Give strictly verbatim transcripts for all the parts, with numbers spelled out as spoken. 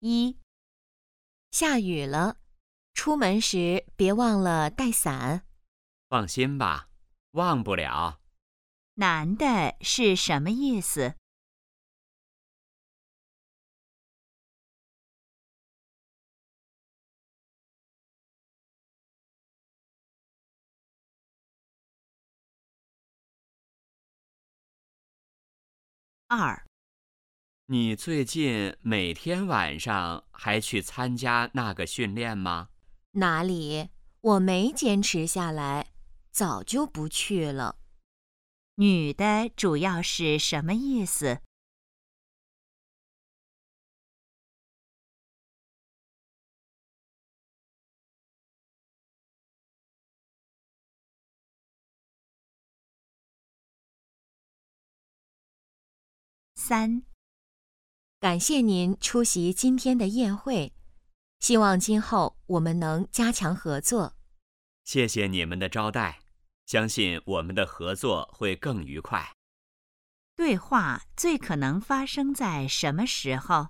一、 下雨了，出门时别忘了带伞。 放心吧，忘不了。 男的是什么意思？二、 你最近每天晚上还去参加那个训练吗？ 哪里？我没坚持下来，早就不去了。 女的主要是什么意思？三、 感谢您出席今天的宴会，希望今后我们能加强合作。 谢谢你们的招待，相信我们的合作会更愉快。 对话最可能发生在什么时候？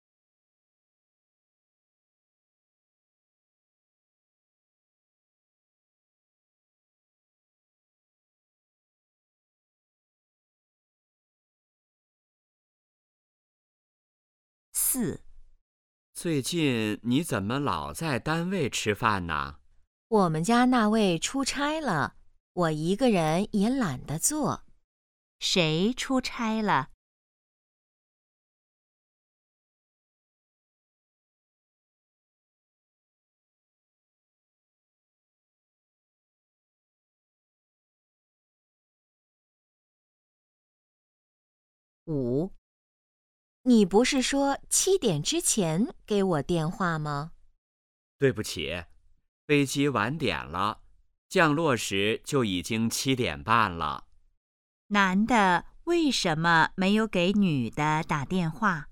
四、 最近你怎么老在单位吃饭呢？ 我们家那位出差了，我一个人也懒得做。 谁出差了？五、 你不是说七点之前给我电话吗？ 对不起，飞机晚点了，降落时就已经七点半了。 男的为什么没有给女的打电话？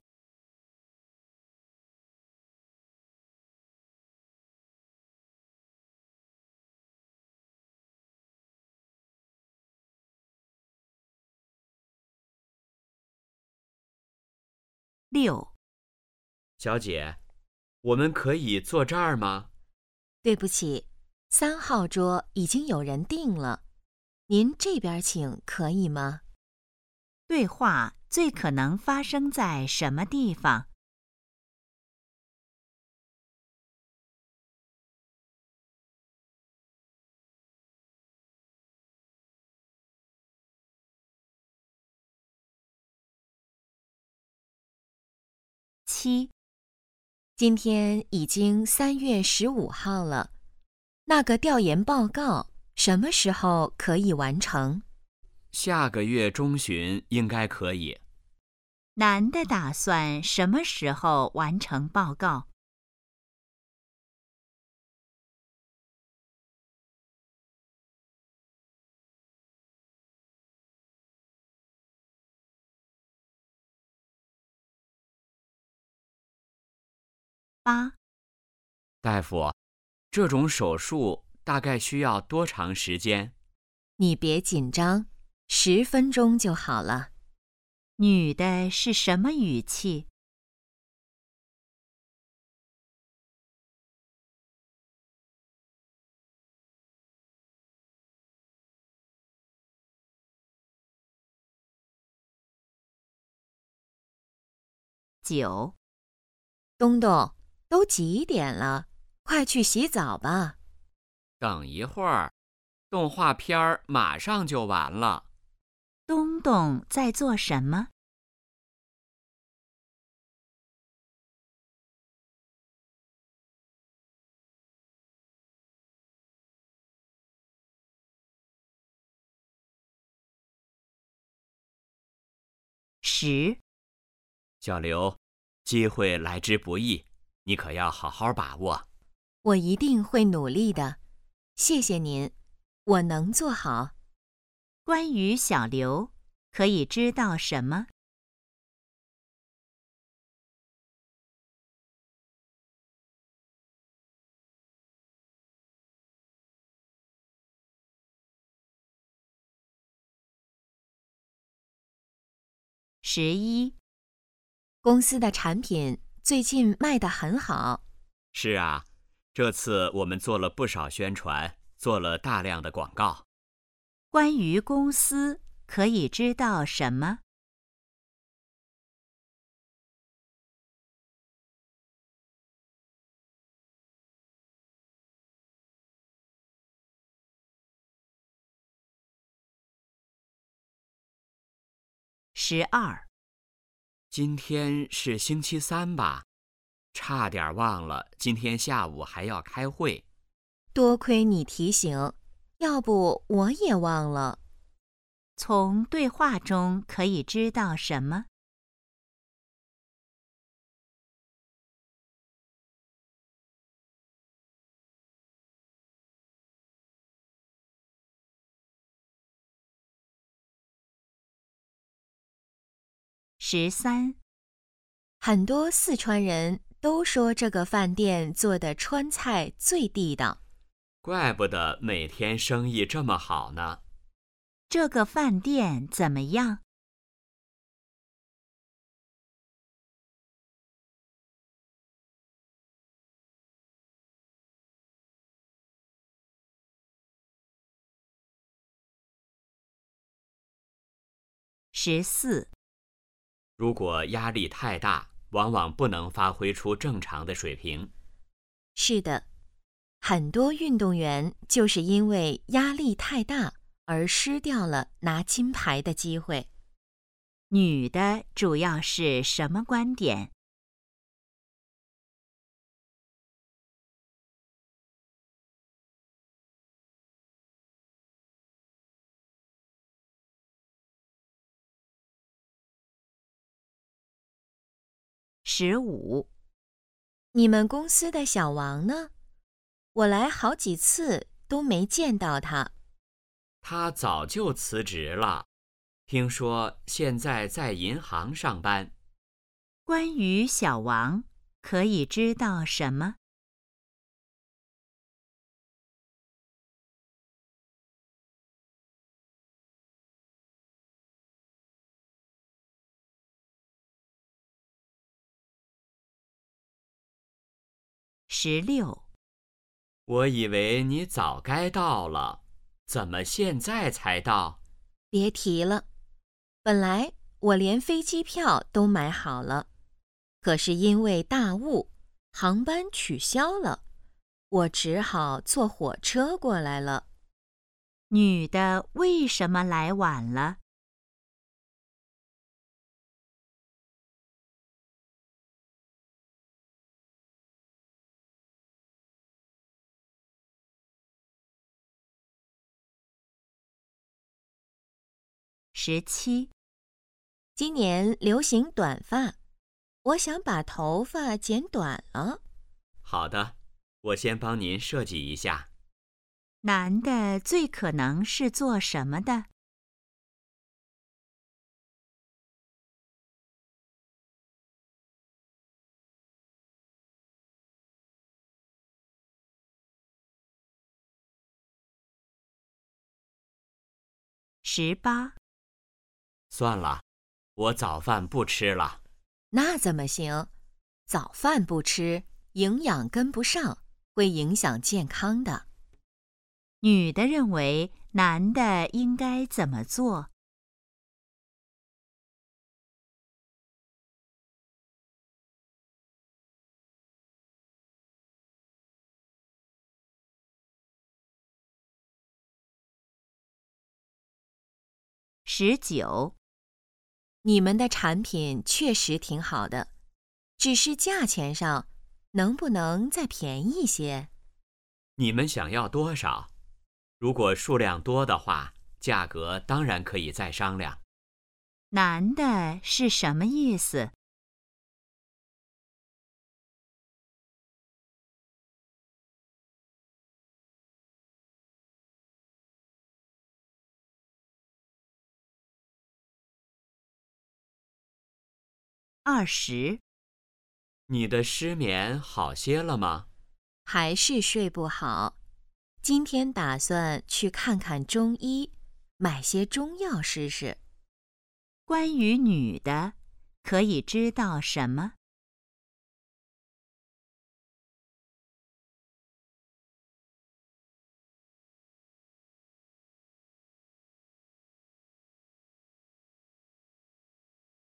六、 小姐，我们可以坐这儿吗？ 对不起，三号桌已经有人订了，您这边请可以吗？ 对话最可能发生在什么地方？七、 今天已经三月十五号了，那个调研报告什么时候可以完成？ 下个月中旬应该可以。 男的打算什么时候完成报告？八、 大夫，这种手术大概需要多长时间？ 你别紧张，十分钟就好了。 女的是什么语气？九、 东东，都几点了？快去洗澡吧。 等一会儿，动画片儿马上就完了。 东东在做什么？十、 小刘，机会来之不易，你可要好好把握。 我一定会努力的，谢谢您，我能做好。 关于小刘，可以知道什么？十一、 公司的产品最近卖得很好。 是啊，这次我们做了不少宣传，做了大量的广告。 关于公司，可以知道什么？十二。 今天是星期三吧？差点忘了，今天下午还要开会。 多亏你提醒，要不我也忘了。 从对话中可以知道什么？十三。 很多四川人都说这个饭店做的川菜最地道。 怪不得每天生意这么好呢。 这个饭店怎么样？十四。 如果压力太大，往往不能发挥出正常的水平。 是的，很多运动员就是因为压力太大而失掉了拿金牌的机会。 女的主要是什么观点？十五。 你们公司的小王呢？我来好几次都没见到他。 他早就辞职了，听说现在在银行上班。 关于小王，可以知道什么？十六。 我以为你早该到了，怎么现在才到？ 别提了，本来我连飞机票都买好了，可是因为大雾，航班取消了，我只好坐火车过来了。 女的为什么来晚了？十七。 今年流行短发，我想把头发剪短了。 好的，我先帮您设计一下。 男的最可能是做什么的？十八。 算了，我早饭不吃了。 那怎么行？早饭不吃，营养跟不上，会影响健康的。 女的认为男的应该怎么做？十九。 你们的产品确实挺好的，只是价钱上能不能再便宜些？ 你们想要多少？如果数量多的话，价格当然可以再商量。 男的是什么意思？二十。 你的失眠好些了吗？ 还是睡不好。今天打算去看看中医，买些中药试试。 关于女的，可以知道什么？